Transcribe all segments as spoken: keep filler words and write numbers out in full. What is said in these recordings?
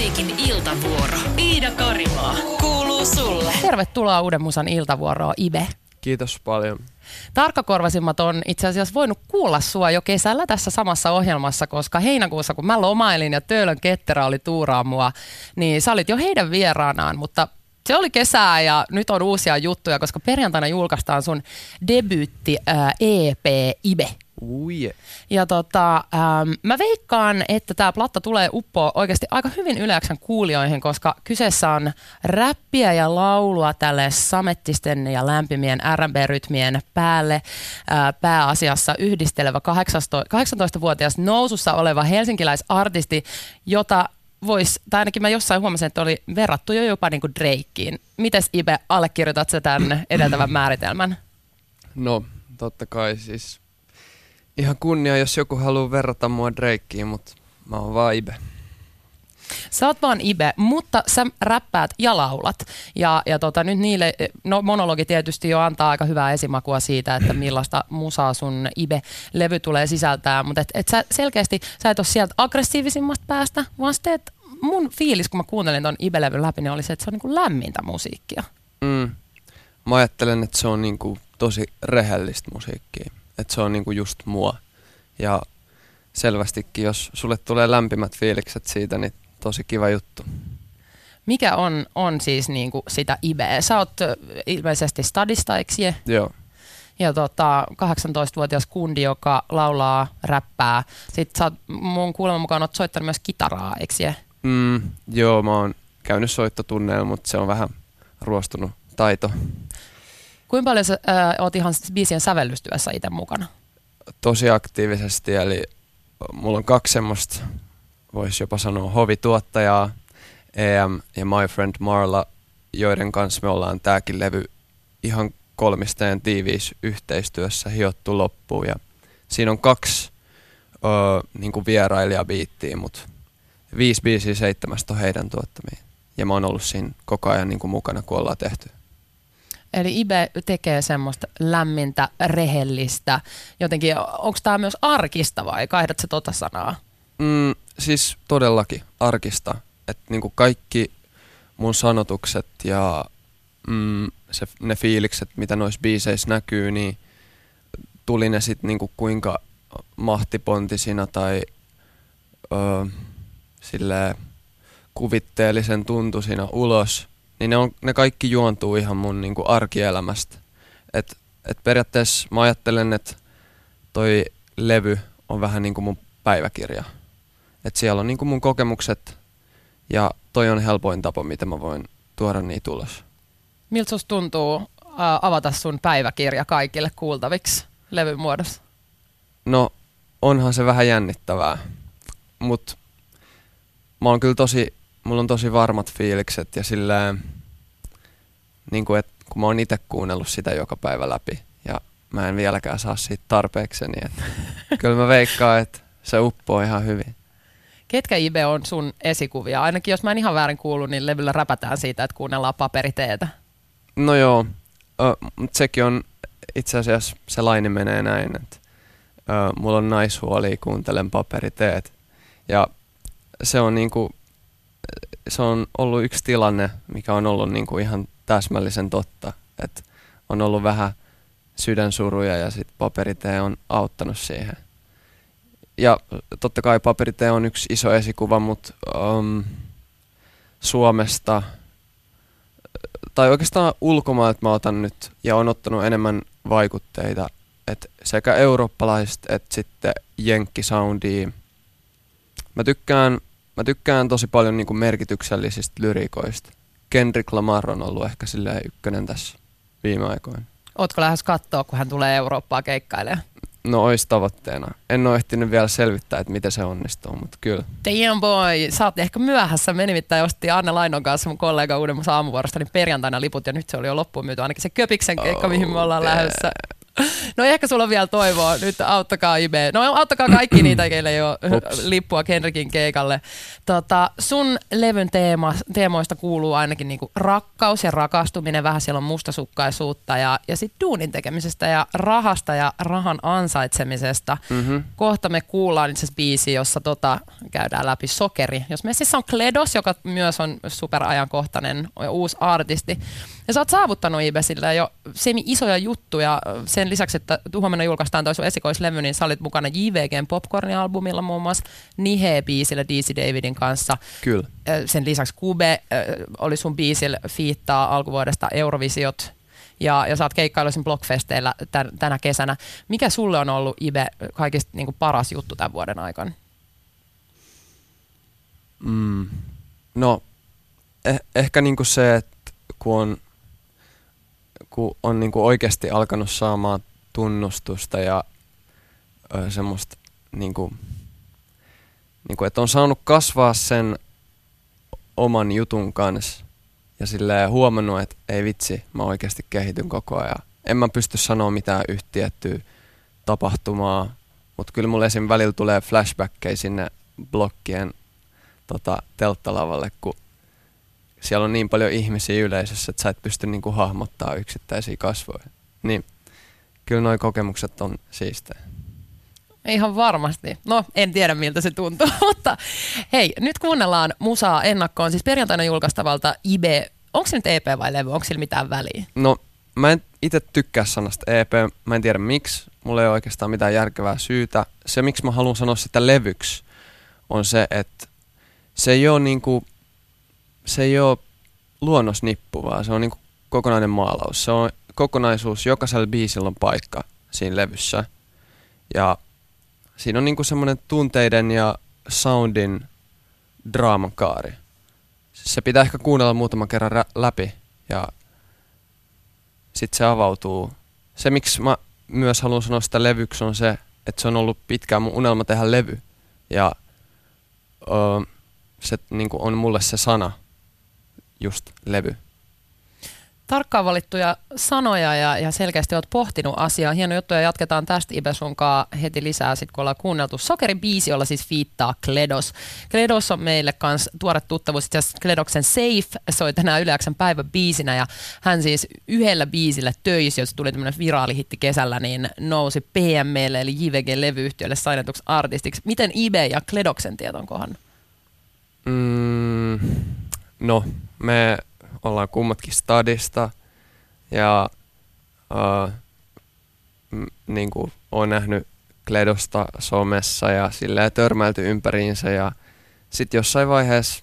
Musiikin iltavuoro. Iida Karimaa. Kuuluu sulle. Tervetuloa Uuden Musan iltavuoroon, Ibe. Kiitos paljon. Tarkkakorvasimmat on itse asiassa voinut kuulla sua jo kesällä tässä samassa ohjelmassa, koska heinäkuussa, kun mä lomailin ja Töölön Ketterä oli tuuraa mua, niin sä olit jo heidän vieraanaan, mutta se oli kesää ja nyt on uusia juttuja, koska perjantaina julkaistaan sun debyytti ää, E P Ibe. Ui. Ja tota, ähm, mä veikkaan, että tää platta tulee uppoa oikeasti aika hyvin Yle-X:n kuulijoihin, koska kyseessä on räppiä ja laulua tälle samettisten ja lämpimien R and B-rytmien päälle äh, pääasiassa yhdistelevä kahdeksantoistavuotias nousussa oleva helsinkiläisartisti, jota vois, tai ainakin mä jossain huomasin, että oli verrattu jo jopa niin kuin Drakeen. Mites Ibe, allekirjoitat sä tämän edeltävän määritelmän? No, totta kai siis ihan kunnia, jos joku haluaa verrata mua Drakeen, mutta mä oon vaan Ibe. Sä oot vaan Ibe, mutta sä räppäät ja laulat. Ja, ja tota, nyt niille, no monologi tietysti jo antaa aika hyvää esimakua siitä, että millaista musaa sun Ibe-levy tulee sisältää. Mutta et, et sä selkeästi, sä et ole sieltä aggressiivisimmasta päästä, vaan sä teet, mun fiilis, kun mä kuuntelin ton Ibe-levyn läpi, niin oli se, että se on niinku lämmintä musiikkia. Mm. Mä ajattelen, että se on niinku tosi rehellistä musiikkia. Että se on niinku just mua. Ja selvästikin, jos sulle tulee lämpimät fiilikset siitä, niin tosi kiva juttu. Mikä on, on siis niinku sitä Ibeä? Sä oot ilmeisesti stadista, eikö je? Joo. Ja tota, kahdeksantoistavuotias kundi, joka laulaa, räppää. Sitten sä oot mun kuuleman mukaan oot soittanut myös kitaraa, eikö je? Mm, joo, mä oon käynyt soittotunneilla, mutta se on vähän ruostunut taito. Kuinka paljon sä äh, oot ihan biisien sävellystyössä itse mukana? Tosi aktiivisesti, eli mulla on kaksi semmoista, voisi jopa sanoa hovituottajaa, E M ja My Friend Marla, joiden kanssa me ollaan tääkin levy ihan kolmisteen tiiviissä yhteistyössä hiottu loppuun. Ja siinä on kaksi ö, niinku vierailijabiittiä, mutta viisi biisiä seitsemästä on heidän tuottamia. Ja mä oon ollut siinä koko ajan niinku mukana, kun ollaan tehty. Eli Ibe tekee semmoista lämmintä, rehellistä. Jotenkin, onko tämä myös arkista vai kaihdat se tota sanaa? Mm, siis todellakin arkista. Että niinku kaikki mun sanotukset ja mm, se, ne fiilikset, mitä noissa biiseissä näkyy, niin tuli ne sitten niinku kuinka mahtipontisina tai ö, silleen kuvitteellisen tuntuisina ulos, niin ne, on, ne kaikki juontuu ihan mun niinku arkielämästä. Et, et periaatteessa mä ajattelen, että toi levy on vähän niinku mun päiväkirja. Et siellä on niinku mun kokemukset ja toi on helpoin tapa, miten mä voin tuoda niitä ulos. Miltä susta tuntuu äh, avata sun päiväkirja kaikille kuultaviksi levyn muodossa? No onhan se vähän jännittävää, mut mä oon kyllä tosi, mulla on tosi varmat fiilikset ja silleen, niinku et kun mä oon itse kuunnellut sitä joka päivä läpi ja mä en vieläkään saa siitä tarpeekseni, että kyllä mä veikkaan, että se uppoo ihan hyvin. Ketkä Ibe on sun esikuvia? Ainakin jos mä en ihan väärin kuullut, niin levyllä räpätään siitä, että kuunnellaan paperiteetä. No joo, mutta sekin on itse asiassa se laini menee näin, että ö, mulla on naishuoli, kuuntelen paperiteet. Ja se on, niinku, se on ollut yksi tilanne, mikä on ollut niinku ihan täsmällisen totta. Et on ollut vähän sydänsuruja ja sit paperitee on auttanut siihen. Ja totta kai paperitee on yksi iso esikuva, mutta um, Suomesta, tai oikeastaan ulkomailta mä otan nyt, ja on ottanut enemmän vaikutteita, että sekä eurooppalaisista että sitten jenkkisoundia. Mä tykkään, mä tykkään tosi paljon niinku merkityksellisistä lyriikoista. Kendrick Lamar on ollut ehkä silleen ykkönen tässä viime aikoina. Ootko lähes kattoo, kun hän tulee Eurooppaa keikkailemaan? No ois tavoitteena. En ole ehtinyt vielä selvittää, että miten se onnistuu, mutta kyllä. Damn boy, sä oot ehkä myöhässä. Me nimittäin ostettiin Anne Lainon kanssa, mun kollega Uuden Musan aamuvuorosta, niin perjantaina liput ja nyt se oli jo loppuun myyty. Ainakin se Köpiksen keikka, oh, mihin me ollaan lähdössä. No ehkä sulla on vielä toivoa. Nyt auttakaa Ibe. No auttakaa kaikki niitä, keillä ei ole lippua Kendrickin keikalle. Tota, sun levyn teema, teemoista kuuluu ainakin niinku rakkaus ja rakastuminen. Vähän siellä on mustasukkaisuutta ja, ja sitten duunin tekemisestä ja rahasta ja rahan ansaitsemisesta. Mm-hmm. Kohta me kuullaan itse asiassa biisi, jossa tota, käydään läpi Sokeri. Jos messissä on Kledos, joka myös on superajankohtainen ja uusi artisti. Ja sä oot saavuttanut Ibesillä jo semi-isoja juttuja. Sen lisäksi, että huomenna julkaistaan toi sun esikoislevy, niin sä olit mukana J V G:n Popcorn-albumilla muun muassa Nihe-biisillä D C Davidin kanssa. Kyllä. Sen lisäksi Kube oli sun biisillä fiittaa alkuvuodesta Eurovisiot. Ja, ja sä oot keikkaillut sen Blockfesteillä tän, tänä kesänä. Mikä sulle on ollut, Ibe, kaikista niin kuin paras juttu tämän vuoden aikana? Mm. No, eh- ehkä niinku se, että kun on, kun on niinku oikeasti alkanut saamaan tunnustusta ja ö, semmoista, niinku, niinku, että on saanut kasvaa sen oman jutun kanssa ja silleen huomannut, että ei vitsi, mä oikeasti kehityn koko ajan. En mä pysty sanoa mitään yhtä tiettyä tapahtumaa, mutta kyllä mulle esim. Välillä tulee flashbackkejä sinne blokkien tota, telttalavalle, kun siellä on niin paljon ihmisiä yleisössä, että sä et pysty niinku hahmottaa yksittäisiä kasvoja. Niin kyllä nuo kokemukset on siistejä. Ihan varmasti. No, en tiedä miltä se tuntuu, mutta hei, nyt kuunnellaan musaa ennakkoon. Siis perjantaina julkaistavalta Ibe. Onko se nyt E P vai levy? Onko sillä mitään väliä? No, mä en itse tykkää sanasta E P. Mä en tiedä miksi. Mulla ei ole oikeastaan mitään järkevää syytä. Se, miksi mä haluan sanoa sitä levyksi, on se, että se ei ole niinku, se ei ole luonnosnippu, vaan se on niinku kokonainen maalaus. Se on kokonaisuus, jokaisella biisillä on paikka siinä levyssä. Ja siinä on niinku semmoinen tunteiden ja soundin draamakaari. Se pitää ehkä kuunnella muutaman kerran rä- läpi ja sitten se avautuu. Se, miksi mä myös haluan sanoa sitä levyksi, on se, että se on ollut pitkään mun unelma tehdä levy. Ja öö, se niinku on mulle se sana, just levy. Tarkkaan valittuja sanoja ja, ja selkeästi olet pohtinut asiaa. Hieno juttu ja jatketaan tästä Ibe sunkaan heti lisää, sit kun ollaan kuunneltu Sokeri-biisi, jolla siis fiittaa Kledos. Kledos on meille kans tuore tuttavuus. Itse asiassa Kledoksen Safe soi tänään Yle X:n päivän biisinä ja hän siis yhdellä biisillä töissä, jos tuli tämmöinen viraalihitti kesällä, niin nousi P M L eli J V G-levyyhtiölle sainetuksi artistiksi. Miten Ibe ja Kledoksen tiet on kohannut? Mm, no, me ollaan kummatkin stadista ja uh, m- niinku oon nähnyt Kledosta somessa ja silleen törmäilty ympäriinsä ja sit jossain vaiheessa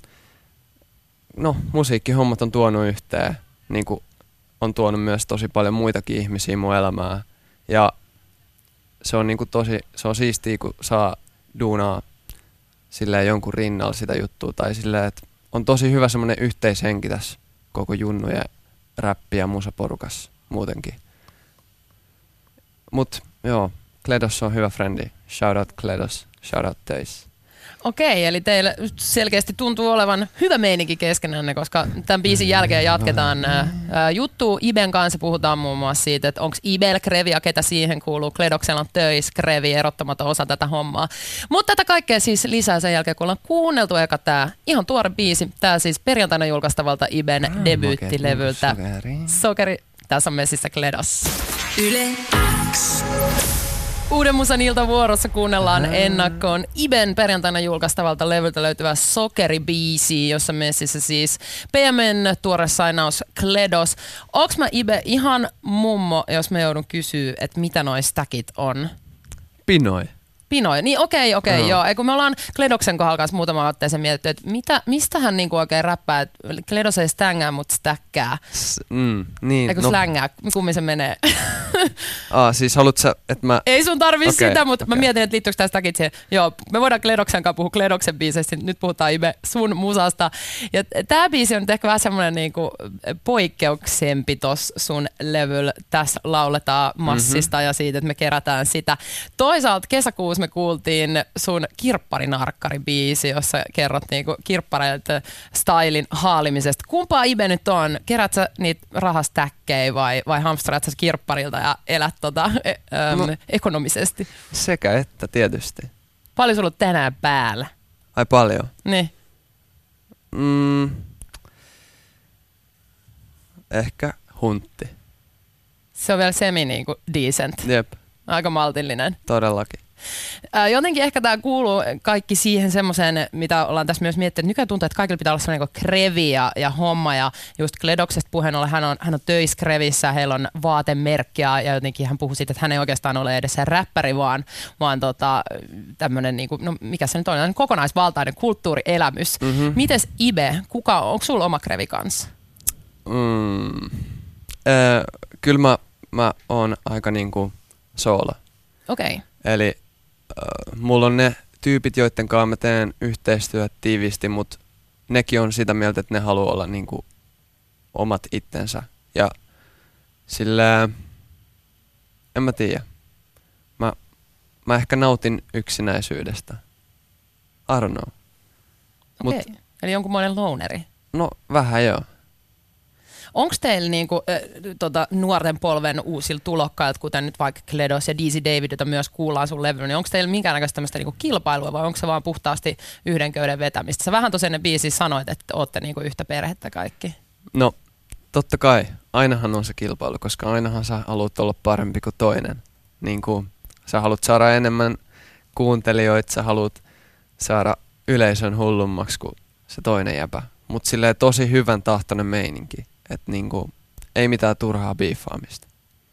no musiikkihommat on tuonut yhteen, niinku on tuonut myös tosi paljon muitakin ihmisiä mun elämään ja se on niinku tosi, se on siistiä kun saa duunaa silleen jonkun rinnalla sitä juttua tai silleen, että on tosi hyvä semmoinen yhteishenki tässä koko junnu ja räppi- ja musaporukassa muutenkin. Mut joo, Kledos on hyvä frendi. Shout out Kledos, shout out Teis. Okei, eli teillä selkeästi tuntuu olevan hyvä meininki keskenänne, koska tämän biisin jälkeen jatketaan ää, juttua Iben kanssa. Puhutaan muun muassa siitä, että onko Ibel Krevi ja ketä siihen kuuluu. Kledoksella on töis, Krevi, erottamaton osa tätä hommaa. Mutta tätä kaikkea siis lisää sen jälkeen, kun ollaan kuunneltu eka tää ihan tuore biisi. Tää siis perjantaina julkaistavalta Iben ah, debyyttilevyltä. Sokeri. Sokeri. Tässä on messissä Kledos. Yle X. Uuden musan iltavuorossa kuunnellaan ennakkoon Iben perjantaina julkaistavalta levyltä löytyvä Sokeri-biisi, jossa messissä siis P M:n tuore sainaus Kledos. Onks mä Ibe ihan mummo, jos mä joudun kysyä, että mitä noi stackit on? Pinoi. Pinoi. Niin okei, okei, Joo. joo. Ei, kun me ollaan Kledoksen kohdalla kanssa muutama otteeseen mietitty, että mitä, mistä hän niinku oikein räppää, että Kledos ei stängää, mutta stäkkää. S- mm, niin, Eikö no. slängää? Kummin se menee? Aa, siis haluat sä, että mä... Ei sun tarvii okay, sitä, mutta okay. mä mietin, että liittyykö tästä siihen. Joo, me voidaan Kledoksen kanssa puhua Kledoksen biiseistä, nyt puhutaan Ibe sun musasta. Ja tää biisi on nyt ehkä vähän semmoinen niinku poikkeuksempi tossa sun levyllä. Tässä lauletaan massista mm-hmm. ja siitä, että me kerätään sitä. Toisaalta kesäkuussa me kuultiin sun Kirpparinarkkari-biisi, jossa kerrot niinku kirppareilta stylin haalimisesta. Kumpaa Ibe nyt on? Kerät sä niitä rahastäkkejä vai, vai hamstraat sä kirpparilta ja elät tota, e- äm, no, ekonomisesti? Sekä että tietysti. Paljon sulla on tänään päällä? Ai paljon? Niin. Mm, ehkä huntti. Se on vielä semi niinku decent. Jep. Aika maltillinen. Todellakin. Ää, jotenkin ehkä tämä kuuluu kaikki siihen semmoiseen, mitä ollaan tässä myös miettinyt. Nykyään tuntuu, että kaikilla pitää olla semmoinen niin krevi ja, ja homma. Ja just Kledoksesta puheen ollen, hän on, hän on töissä krevissä, heillä on vaatemerkki ja jotenkin hän puhui siitä, että hän ei oikeastaan ole edes se räppäri, vaan, vaan tota, tämmöinen, niin kuin, no mikä se nyt on, kokonaisvaltainen kulttuurielämys. Mm-hmm. Mites Ibe, kuka, onko sulla oma krevi kanssa? Mm, äh, kyllä mä, mä oon aika niinku solo. Okei. Okay. Eli äh, mulla on ne tyypit, joiden kanssa mä teen yhteistyötä tiiviisti, mutta nekin on sitä mieltä, että ne haluaa olla niinku omat itsensä. Ja sillä en mä tiedä. Mä, mä ehkä nautin yksinäisyydestä. I don't know. Okei, okay. Eli jonkunmoinen louneri. No vähän joo. Onko teillä niinku, äh, tota, nuorten polven uusilla tulokkailta, kuten nyt vaikka Kledos ja D C David, jota myös kuullaan sun levyllä, niin onko teillä minkäännäköistä tämmöistä niinku kilpailua vai onko se vaan puhtaasti yhden köyden vetämistä? Sä vähän tosiaan ne biisissä sanoit, että ootte niinku yhtä perhettä kaikki. No totta kai, ainahan on se kilpailu, koska ainahan sä haluat olla parempi kuin toinen. Niin kuin sä haluat saada enemmän kuuntelijoita, sä haluat saada yleisön hullummaksi kuin se toinen jäpä. Mutta silleen tosi hyvän tahtoinen meininki. Että niinku, ei mitään turhaa biifaamista.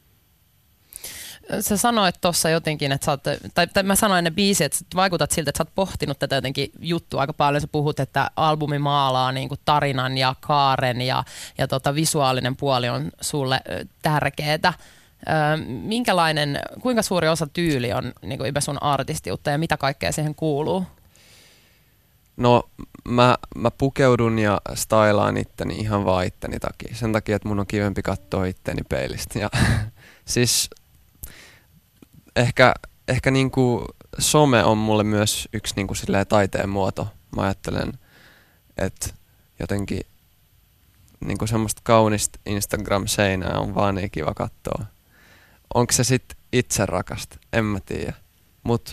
Sä sanoit tuossa jotenkin, että sä oot, tai, tai mä sanoin ne biisit, että vaikutat siltä, että sä oot pohtinut tätä jotenkin juttua aika paljon. Sä puhut, että albumi maalaa niinku tarinan ja kaaren ja, ja tota visuaalinen puoli on sulle tärkeetä. Minkälainen, kuinka suuri osa tyyli on niinku Ibe sun artistiutta ja mitä kaikkea siihen kuuluu? No mä, mä pukeudun ja stylaan itteni ihan vaan itteni takia. Sen takia, että mun on kivempi katsoa itteni peilistä. Ja siis ehkä, ehkä niinku some on mulle myös yksi niinku silleen taiteen muoto. Mä ajattelen, että jotenkin niinku semmoista kaunista Instagram-seinää on vaan niin kiva katsoa. Onko se sit itse rakasta? En mä tiedä. Mut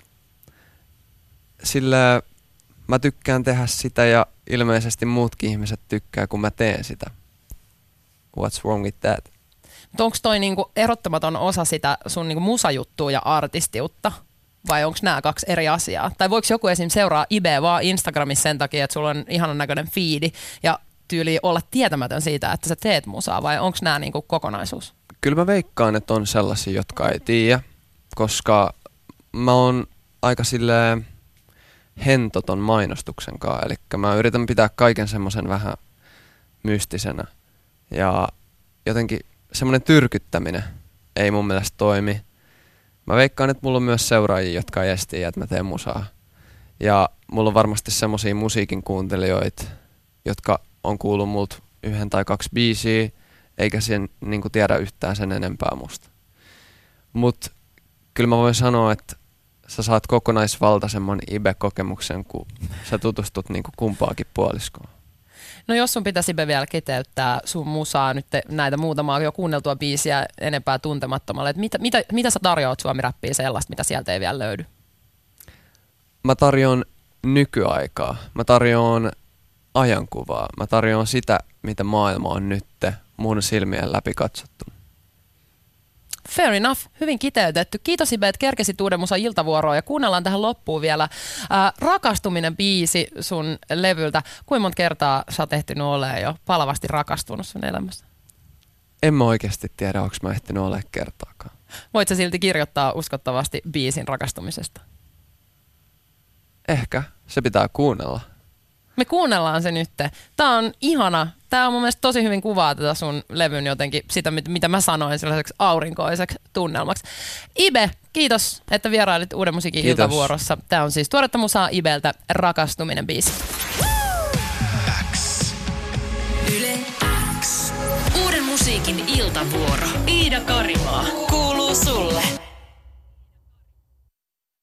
sillä mä tykkään tehdä sitä ja ilmeisesti muutkin ihmiset tykkää, kun mä teen sitä. What's wrong with that? Onko toi niinku erottamaton osa sitä sun niinku musajuttua ja artistiutta? Vai onko nämä kaksi eri asiaa? Tai voiko joku esim. Seuraa Ibeä vaan Instagramissa sen takia, että sulla on ihanan näköinen fiidi ja tyyli olla tietämätön siitä, että sä teet musaa? Vai onko nämä niinku kokonaisuus? Kyllä mä veikkaan, että on sellaisia, jotka ei tiedä, koska mä oon aika silleen hentoton mainostuksen kanssa. Eli mä yritän pitää kaiken semmoisen vähän mystisenä. Ja jotenkin semmoinen tyrkyttäminen ei mun mielestä toimi. Mä veikkaan, että mulla on myös seuraajia, jotka ei edes tiedä, että mä teen musaa. Ja mulla on varmasti semmosia musiikin kuuntelijoita, jotka on kuullut multa yhden tai kaksi biisiä, eikä sen niin kuin tiedä yhtään sen enempää musta. Mut kyllä mä voin sanoa, että sä saat kokonaisvaltaisemman Ibe-kokemuksen, kun sä tutustut niin kuin kumpaakin puoliskoon. No jos sun pitäisi Ibe vielä kiteyttää sun musaa, nyt näitä muutamaa jo kuunneltua biisiä enempää tuntemattomalle, että mitä, mitä, mitä sä tarjoat suomi-räppiin sellaista, mitä sieltä ei vielä löydy? Mä tarjoan nykyaikaa, mä tarjoan ajankuvaa, mä tarjoan sitä, mitä maailma on nyt mun silmien läpi katsottu. Fair enough. Hyvin kiteytetty. Kiitos Ibe, että kerkesit uuden musan iltavuoroon ja kuunnellaan tähän loppuun vielä ää, Rakastuminen biisi sun levyltä. Kuinka monta kertaa sä oot ehtinyt olemaan jo palavasti rakastunut sun elämässä? En mä oikeasti tiedä, onko mä ehtinyt olemaan kertaakaan. Voit sä silti kirjoittaa uskottavasti biisin rakastumisesta? Ehkä. Se pitää kuunnella. Me kuunnellaan se nyt. Tää on ihana. Tää on mun mielestä tosi hyvin kuvaa tätä sun levyn jotenkin, sitä mitä mä sanoin sellaiseksi aurinkoiseksi tunnelmaksi. Ibe, kiitos, että vierailit Uuden musiikin kiitos. Iltavuorossa. Tää on siis tuoretta musaa Ibeltä, Rakastuminen biisi. X. Yle X. Uuden musiikin iltavuoro. Iida Karimaa kuuluu sulle.